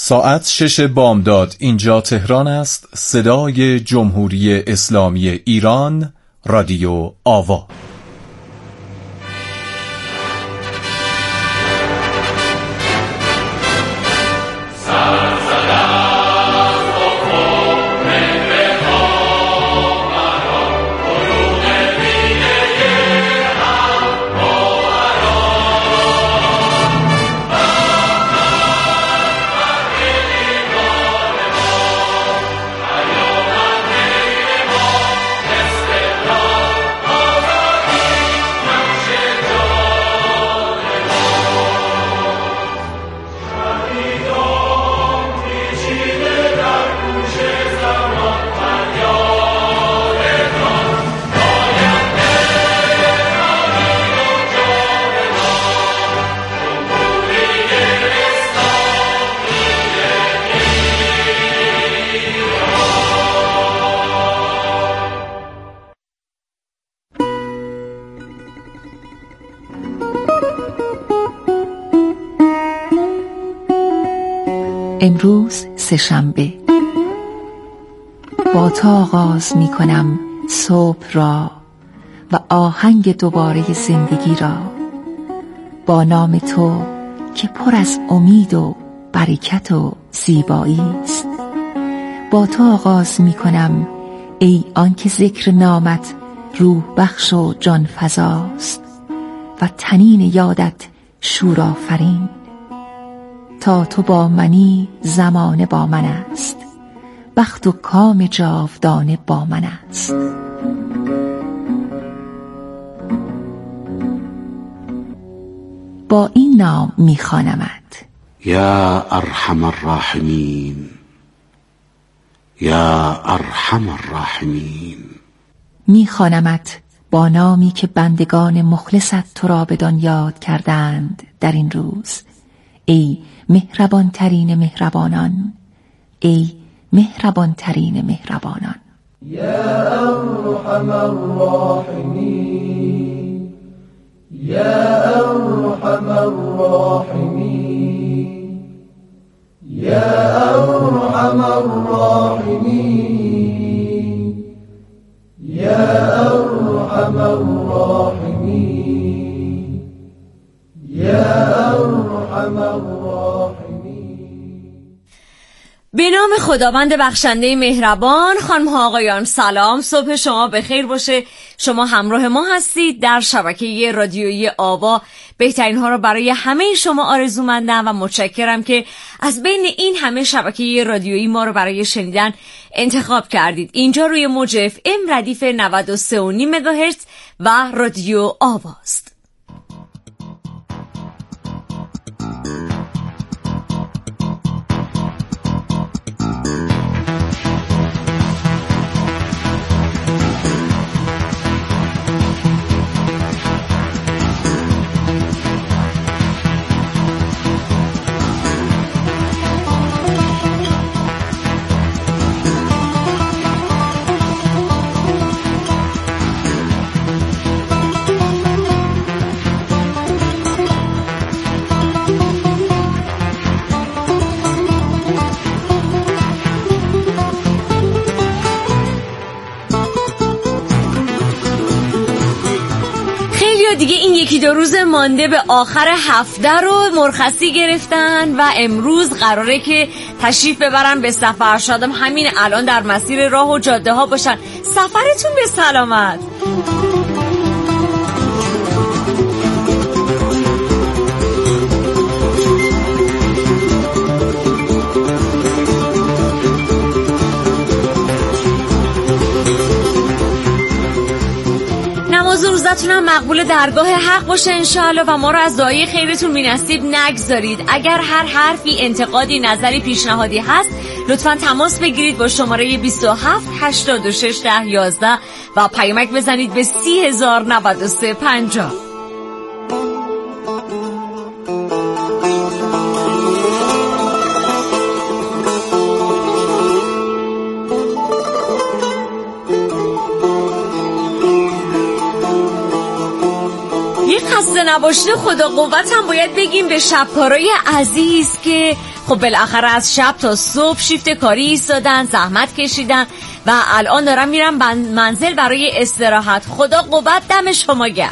ساعت 6 بامداد اینجا تهران است. صدای جمهوری اسلامی ایران، رادیو آوا. امروز سه‌شنبه. با تو آغاز می کنم صبح را و آهنگ دوباره زندگی را، با نام تو که پر از امید و برکت و زیبایی است. با تو آغاز می کنم ای آن که ذکر نامت روح بخش و جان فزاست و طنین یادت شورآفرین. تا تو با منی زمانه با من است، بخت و کام جاودانه با من است. با این نام می‌خوانمت: یا ارحم الراحمین، یا ارحم الراحمین. می‌خوانمت با نامی که بندگان مخلصت تو را بدان یاد کردند در این روز. ای مهربان ترین مهربانان، ای مهربان ترین مهربانان. یا ارحم الراحمین، یا ارحم الراحمین، یا ارحم الراحمین، یا ارحم الراحمین، یا ارحم الراحمین. به نام خداوند بخشنده مهربان. خانم ها آقایان سلام، صبح شما بخیر باشه. شما همراه ما هستید در شبکه رادیویی آوا. بهترین ها رو برای همه شما آرزومندم و متشکرم که از بین این همه شبکه رادیویی ما رو برای شنیدن انتخاب کردید. اینجا روی موج FM ردیف 93.5 مگاهرتز و رادیو آواست. دیگه این یکی دو روز مانده به آخر هفته رو مرخصی گرفتن و امروز قراره که تشریف ببرن به سفر. شادم همین الان در مسیر راه و جاده ها باشن. سفرتون به سلامت. روزتونم مقبول درگاه حق باشه انشاءالله و ما رو از دعای خیرتون بینصیب نگذارید. اگر هر حرفی، انتقادی، نظری، پیشنهادی هست لطفاً تماس بگیرید با شماره 27 86 10 11 و پیامک بزنید به 3093 50. خسته نباشید. خدا قوت هم باید بگیم به شبکارای عزیز که خب بالاخره از شب تا صبح شیفت کاری ایستادن، زحمت کشیدن و الان دارن میرن منزل برای استراحت. خدا قوت، دم شما گرم.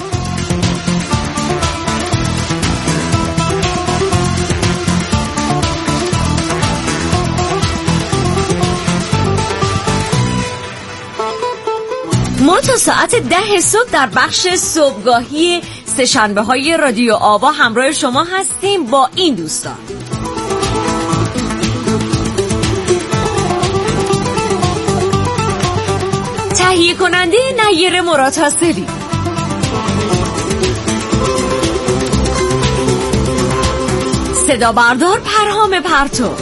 ما تا ساعت 10 صبح در بخش صبحگاهی سه‌شنبه های رادیو آوا همراه شما هستیم با این دوستان: تهیه کننده نیر مرادحاصلی، صدا بردار پرهام پرتو،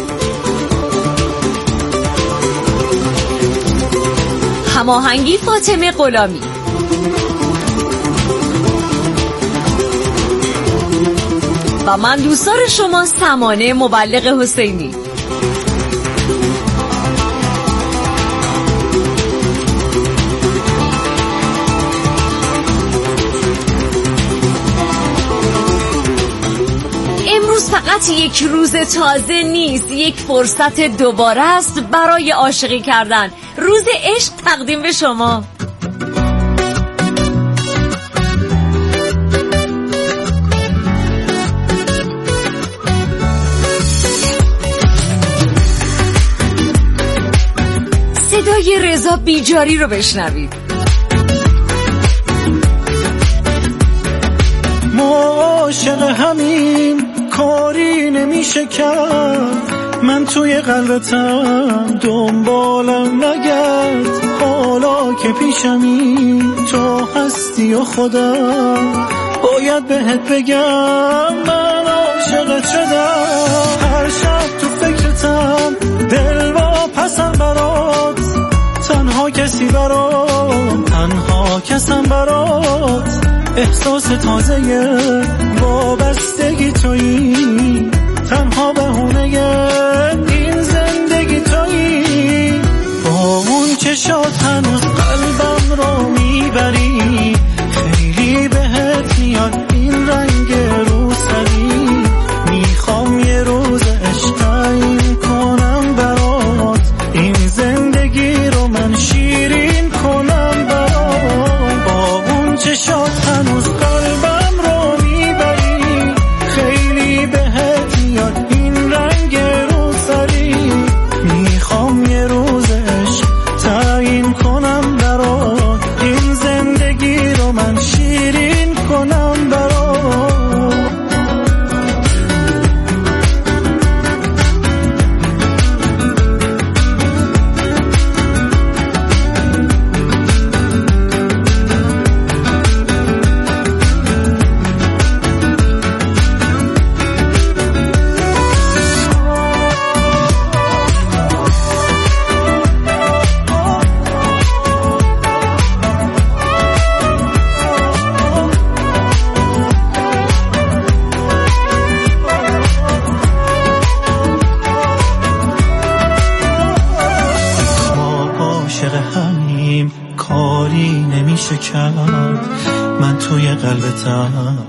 هماهنگی فاطمه غلامی، و من دوستدار شما سمانه مبلغ حسینی. امروز فقط یک روز تازه نیست، یک فرصت دوباره است برای عاشقی کردن. روز عشق تقدیم به شما. صدای رضا بیجاری رو بشنوید. ما عاشق همین، کاری نمیشه کرد. من توی قلبتم، دنبالم نگرد. حالا که پیشمی تو هستی و خودم، باید بهت بگم من عاشقت شدم. هر شب تو فکرتم، دل واپسم برات. تنها کسی برات، تنها کسم برات. احساس تازه وابستگی تویی، تنها بهونه این زندگی تویی. با اون چشات هنوز قلبم رو میبری، خیلی بهت میاد این رنگ روسری. میخوام یه روز عشق تعیین کنم برات، این زندگی رو من شیرین کنم برات. با اون چشات هنوز قلبم رو میبری، خیلی بهت میاد این رنگ روسری. میخوام یه روز عشق تعیین کنم برات، این زندگی رو من شیرین کنم برات. کاری نمیشه کرد. من توی قلبتم،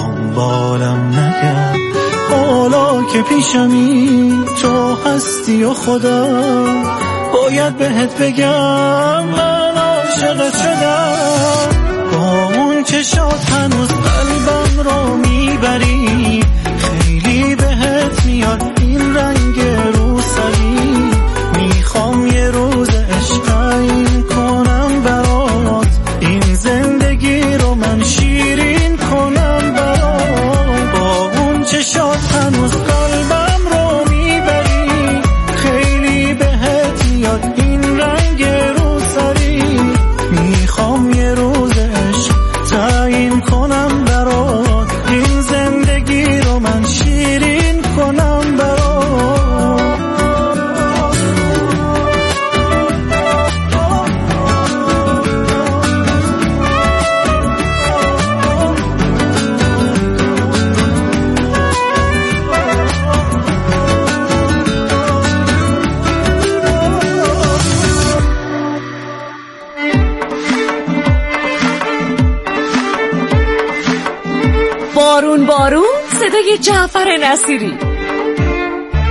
دنبالم نگرد. حالا که پیشمی تو هستی و خودم، باید بهت بگم من عاشقت شدم. با اون چشات هنوز قلبم رو میبری، خیلی بهت میاد این رنگ روسری. میخوام یه روز عشق تعیین کنم برات، این زندگی رو من شیرین کنم برات. با اون چشات هنوز قلبم رو میبری، خیلی بهت میاد این رنگ روسری. میخوام یه روز عشق تعیین کنم برات، این زندگی رو من شیرین کنم برات. بارون بارون، صدای جعفر نصیری.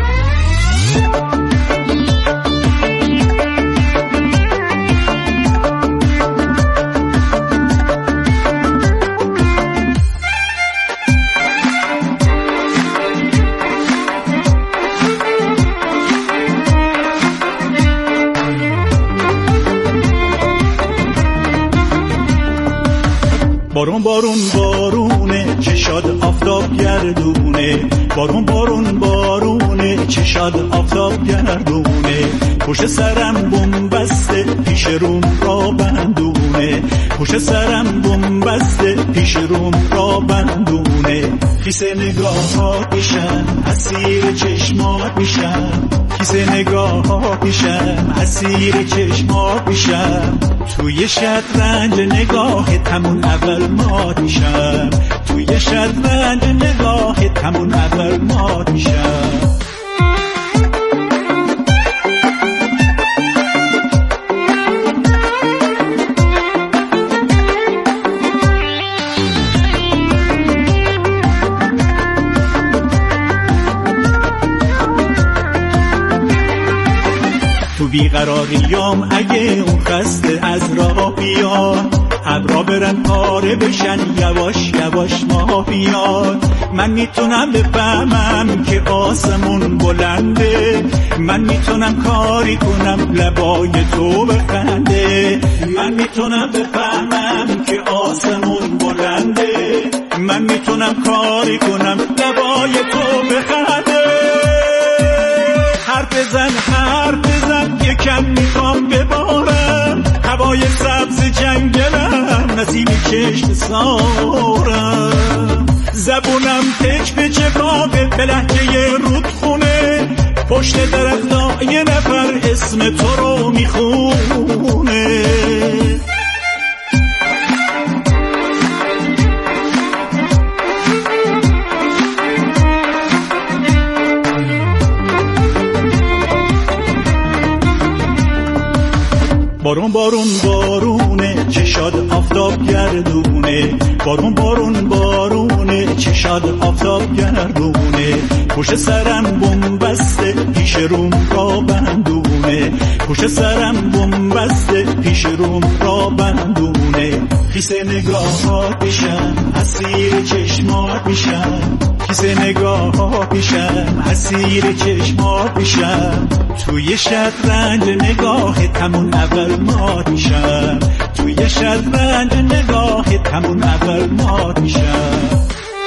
بارون بارون بارونه چشاد آفتاب گردونه، بارون بارون بارونه چشاد آفتاب گردونه، پشت سرم بم بسته پیش روم را بندونه، پشت سرم بم بسته پیش روم را بندونه، خیسه نگاه ها پیشم اسیر چشمات میشم، خیسه نگاه ها پیشم اسیر چشمات میشم، توی شطرنج نگاه تمون اول مات میشم، توی شطرنج نگاه تمون اول مات میشم. تو بیقراریام اگه اون خسته از راه بیاد، ابرا برن پاره بشن یواش یواش ماه بیاد، من میتونم بفهمم که آسمون بلنده، من میتونم کاری کنم لبای تو بخنده، من میتونم بفهمم که آسمون بلنده، من میتونم کاری کنم لبای تو بخنده. حرف بزن یکم میخوام ببارم، هوای سبز جنگلم نسیم چشم سارم، زبونم پچ پچ باقه به لحجه رودخونه، پشت درخت یه نفر اسم تو رو میخونه. بارون بارون بارونه چشاد آفتاب گردونه، بارون بارون بارونه چشاد آفتاب گردونه، پشت سرم بم بسته پیش روم را بندونه، پشت سرم بم بسته پیش روم را بندونه، خیسه نگاه ها پیشم اسیر چشمات میشم، خیسه نگاه ها پیشم اسیر چشمات میشم، توی شطرنج نگاه تمون اول مات میشم، توی شطرنج نگاه تمون اول مات میشم.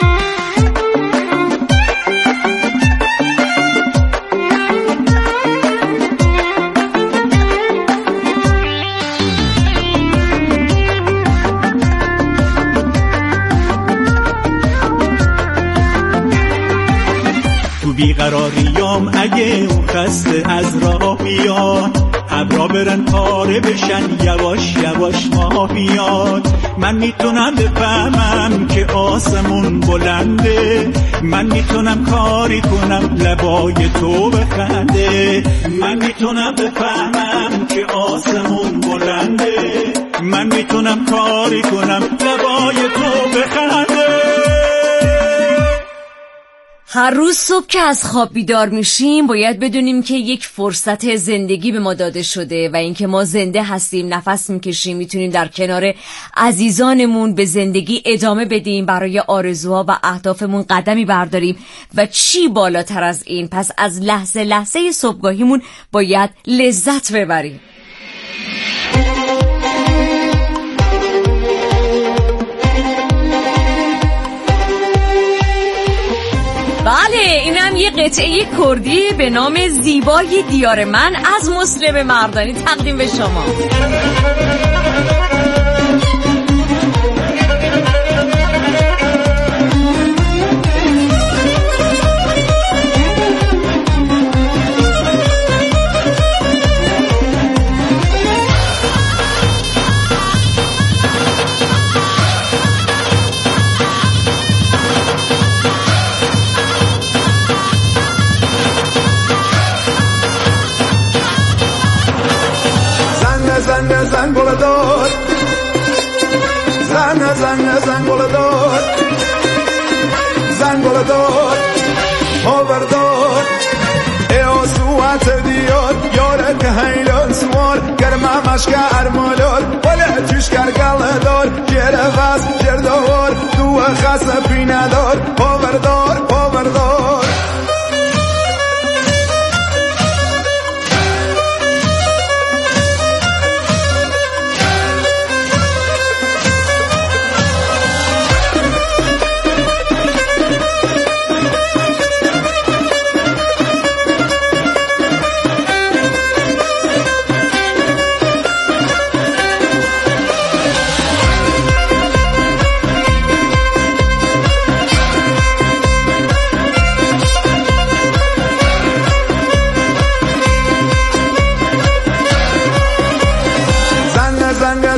بیقراریام اگه اون خسته از راه بیاد، ابرا برن پاره بشن یواش یواش ماه بیاد، من میتونم بفهمم که آسمون بلنده، من میتونم کاری کنم لبای تو بخنده، من میتونم بفهمم که آسمون بلنده، من میتونم کاری کنم لبای تو بخنده. هر روز صبح که از خواب بیدار میشیم باید بدونیم که یک فرصت زندگی به ما داده شده و اینکه ما زنده هستیم، نفس میکشیم، میتونیم در کنار عزیزانمون به زندگی ادامه بدیم، برای آرزوها و اهدافمون قدمی برداریم و چی بالاتر از این. پس از لحظه لحظه صبحگاهیمون باید لذت ببریم. بله، اینم یه قطعه کردی به نام زیبای دیار من از مسلم مردانی تقدیم به شما. زن بلدار زن بلدار زن بلدار آوردار ای آسوات دیار یارت هیلان سوار گرمه مشک ارمالار ولی توش کرگل دار جره وز جردوار دو خاص پیندار آوردار آوردار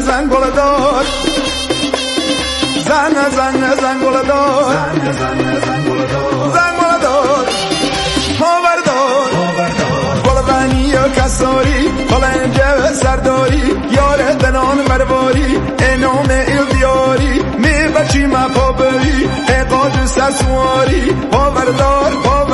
زن گل داد زن گل داد زن گل داد گلبانی و کساری قلنجه سرداری یار دنان مرواری انام ایلدیاری می بچی ما پابری اقاد سرسواری پاوردار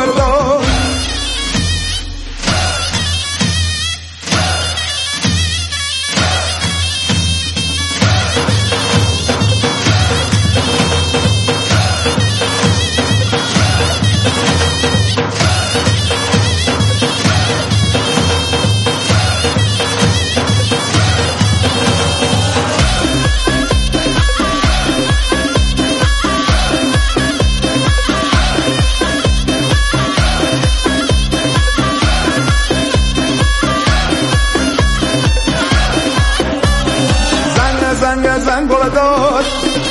زن گل داد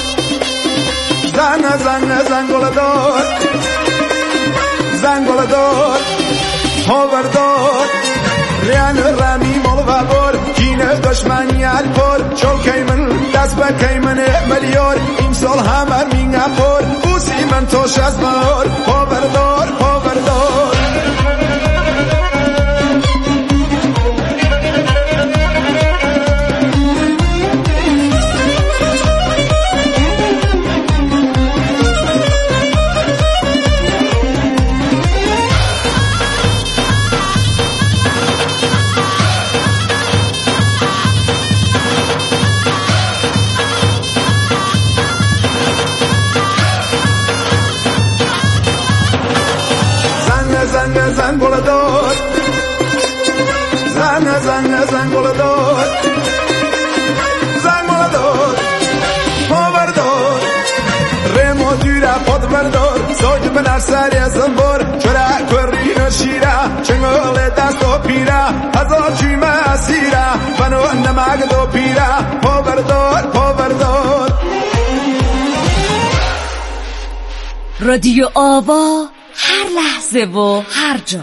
زن گل داد زن گل داد هاور داد ریان رامی مال و بار کینه دشمنی الپر چول کیمن دست به کیمن ملیار این سال همه مینگه پر بوسی من توش از مار هاور داد زن گل داد زن گل داد زن گل داد پاور داد رمو دیره پاد بردار ساج بنر سری ازم بار چرا کری نشیره چنگال دست و پیره هزار چیمه اسیره بنو نمک دو پیره پاور داد رادیو آوا هر لحظه و هر جا.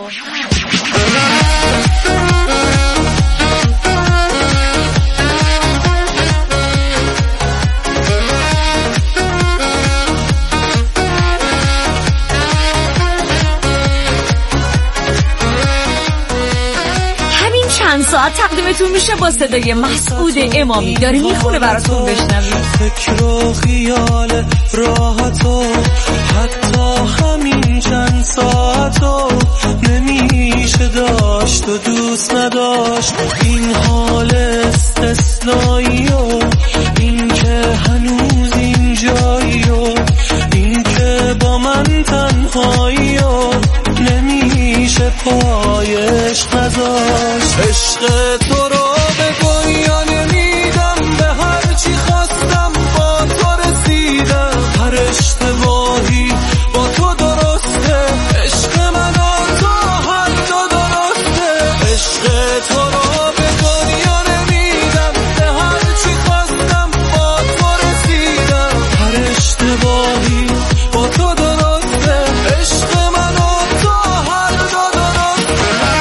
همین چند ساعت تقدیمتون میشه با صدای مسعود امامی. داره میخونه براتون بشنوید. فکر و خیال راحتو حتی همین چند ساعتو نمیشه داشت و دوست نداشت این حال استثنایی و این که هنوز اینجایی و این که با من تنهایی و نمیشه پایش نذاشت عشق تو رو بگو یا نمیدم به هر چی خواستم با تو رسیدم هر اشتباهی با تو درسته عشق من و تو هر دو درسته عشق تو رو به دنیا نمیدم به هر چی خواستم با تو رسیدم هر اشتباهی با تو درسته عشق من و تو هر دو درسته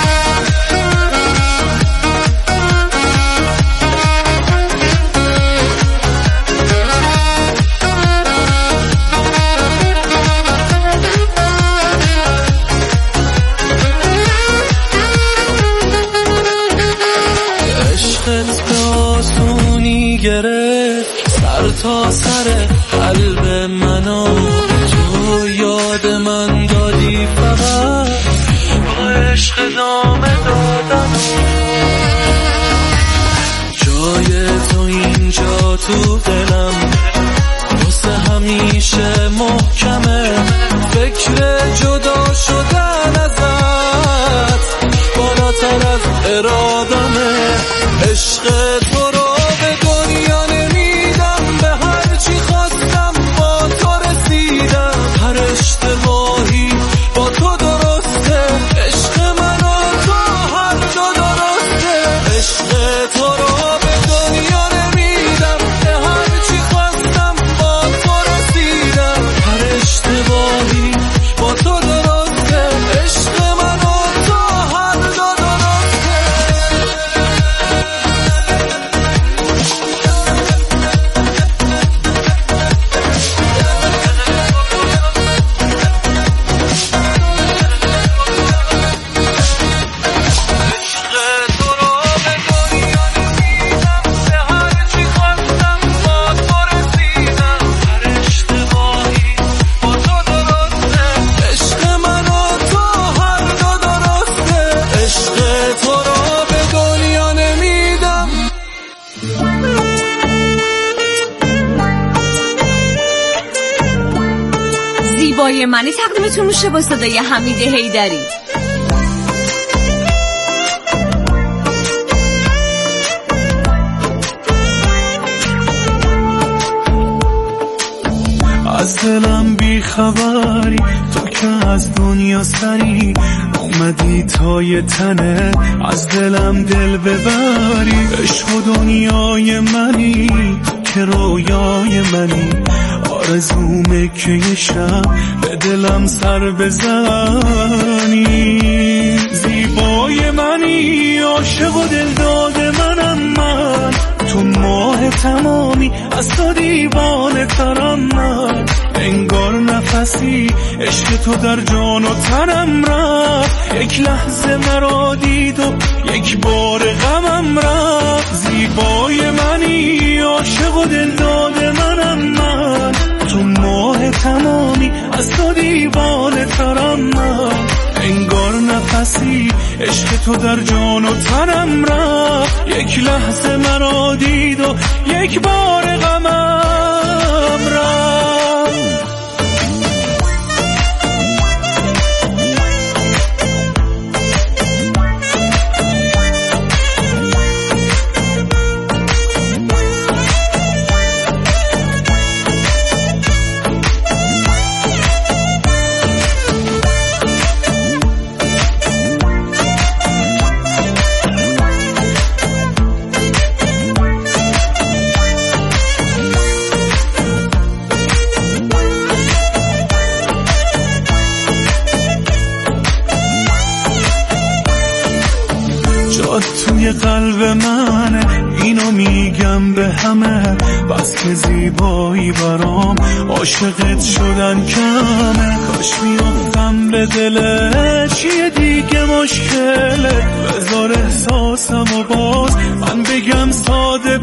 عشقت به آسونی گرفت سر تا سر قلب منو تو یاد من دادی فقط با عشق دامه دادن جای تو اینجا تو دلم واسه همیشه محکمه فکر جدا شدن ازت بالاتر از ارادمه عشق تو رو به دنیا نمیدم به هر چی خواستم با تو رسیدم هر اشتباهی با تو درسته عشق من و تو هر دو درسته عشق تو رو به دنیا نمیدم به هر چی خواستم با تو رسیدم هر اشتباهی با تو درسته زیبای منی تقدیمتون میشه با صدای حمید حیدری. از دلم بی خبری، تو که از دنیا سری اومدی تا یه تنه از دلم دل ببری. عشق و دنیای منی، تو که رویای منی، آرزومه که یه شب به دلم سر بزنی. زیبای منی، عاشق و دل داده منم من، تو ماه تمامی از تو دیوانه ترم من. انگار نفسی عشق تو در جان و تنم رفت، یک لحظه مرا دید و یک بار غمم رفت. زیبای منی، عاشق و دل داده منم من، تو ماه تمامی از تو دیوانه ترم من. انگار نفسی عشق تو در جان و تنم رفت، یک لحظه مرا دید و یک بار غمم رفت. توی قلب منه، اینو میگم به همه، بس که زیبایی برام عاشقت شدن کمه. کاش میافتم به دلت، چیه دیگه مشکله، بذار احساسم و باز من بگم ساده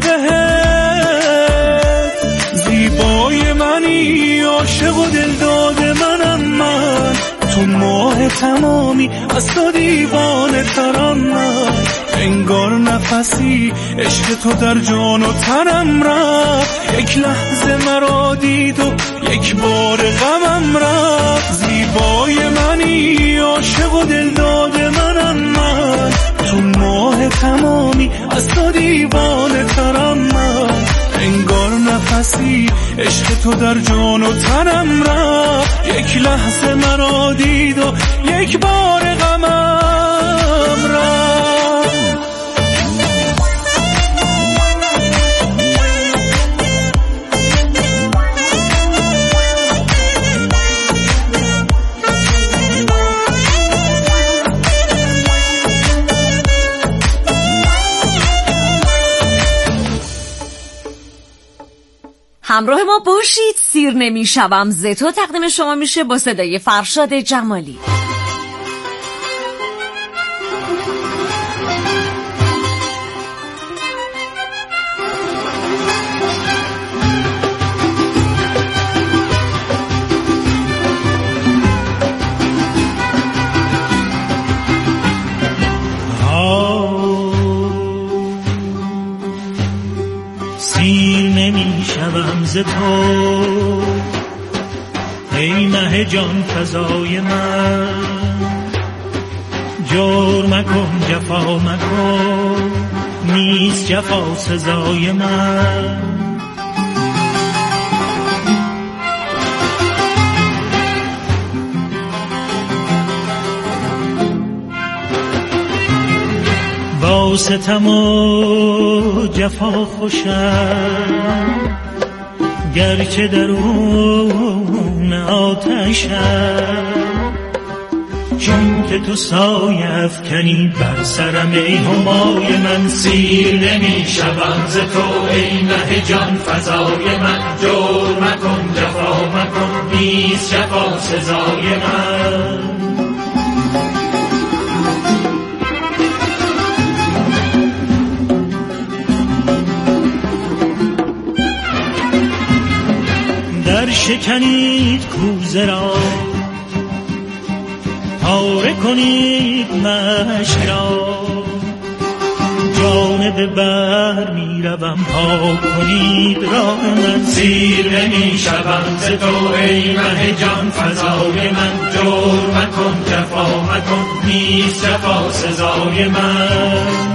بهت. زیبای منی، عاشق و دل داده منم من، تو ماه تمامی از تو دیوانه ترم من. انگار نفسی عشق تو در جان و تنم رفت، یک لحظه مرا دید و یک بار غمم رفت. زیبای منی، عاشق و دل داده منم من، تو ماه تمامی از تو دیوانه ترم من. انگار نفسی عشق تو در جان و تنم رفت، یک لحظه مرا دید و یک بار غمم رفت. همراه ما باشید. سیر نمیشوم ز تو تقدیم شما میشه با صدای فرشاد جمالی. ز تو ای مه جان فضای من، جور مکن جفا مکن، نیست جفا سزای من. با ستم و جفا خوشم، گرچه درون آتشم، چون که تو سایه افکنی بر سرم ای همای من. سیر نمی شوم ز تو ای مه جان فضای من، جور مکن جفا مکن، نیست جفا سزای من. شکنید کوزه را، پاره کنید مشک را، جا جانب بحر میروم پاک کنید راه من سیر نمیشوم ز تو ای مه جان فضای من جور مکن جفا مکن نیست جفا سزای من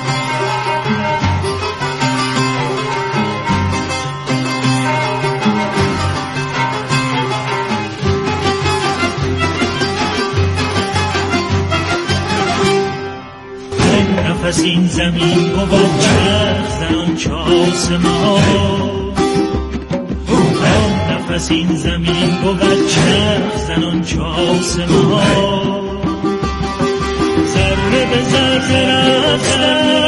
نفس این زمین بود چرخ زنان چه آسمان نفس این زمین بود چرخ زنان چه آسمان ذره به ذره رفتن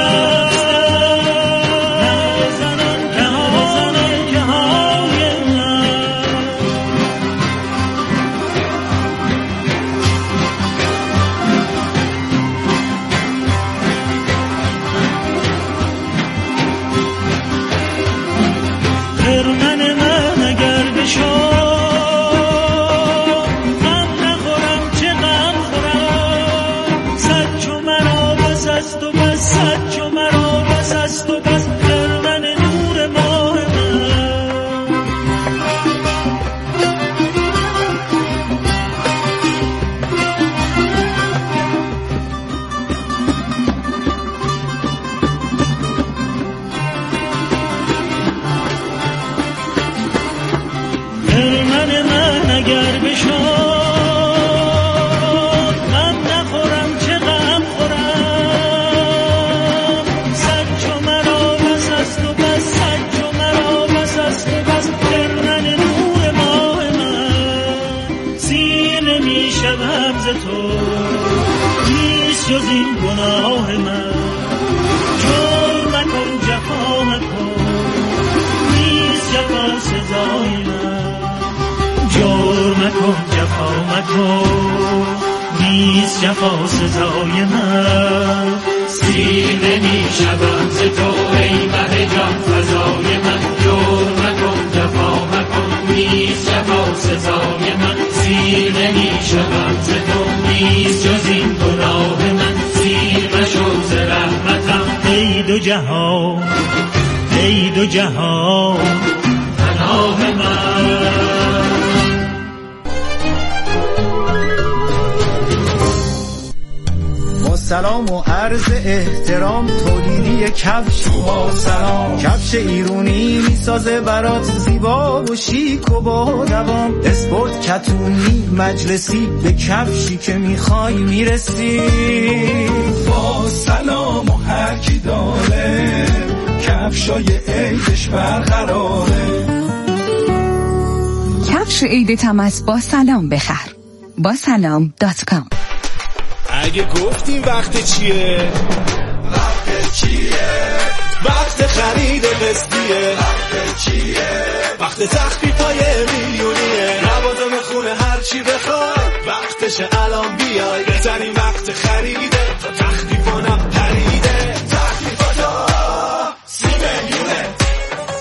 جز این گناه من جور مکن جفا مکن نیست جفا سزای من جور مکن جفا مکن نیست جفا سزای من سیر نمیشوم ز تو ای مه جان فضای من جور مکن جفا مکن نیست جفا سزای من سیر نمیشوم ز تو نیست جز این گناه من سیر مشو ز رحمتم ای دو جهان ای دو جهان پناه من سلام و عرض احترام تولیدی کفش با سلام کفش ایرونی میسازه برات زیبا و شیک و با دوام اسپورت کتونی مجلسی به کفشی که میخوای میرسی با سلام و هر کی داره کفشای عیدش برقراره کفش عیدتم از با سلام بخر با سلام.com اگه گفتیم وقت چیه وقت چیه وقت خرید قسطیه وقت چیه وقت تخفیفای میلیونیه لوازم خونه هر چی بخوای وقتش الان بیای بهترین وقت خریده تا تخفیفا